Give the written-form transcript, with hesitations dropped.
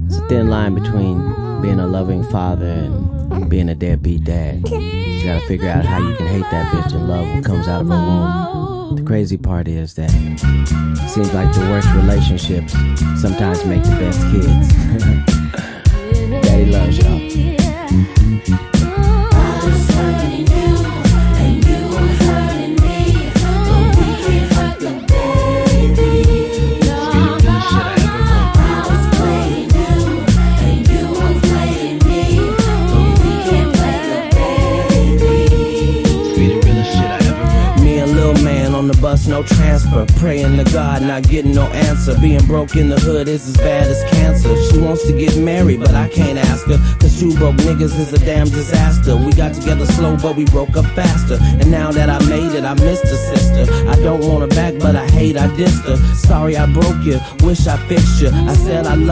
It's a thin line between being a loving father and being a deadbeat dad. You gotta figure out how you can hate that bitch and love what comes out of her womb. The crazy part is that it seems like the worst relationships sometimes make the best kids. Daddy loves y'all. No transfer, praying to God, not getting no answer. Being broke in the hood is as bad as cancer. She wants to get married, but I can't ask her, cause two broke niggas is a damn disaster. We got together slow, but we broke up faster. And now that I made it, I missed her sister. I don't want her back, but I hate I dissed her. Sorry I broke you, wish I fixed you. I said I love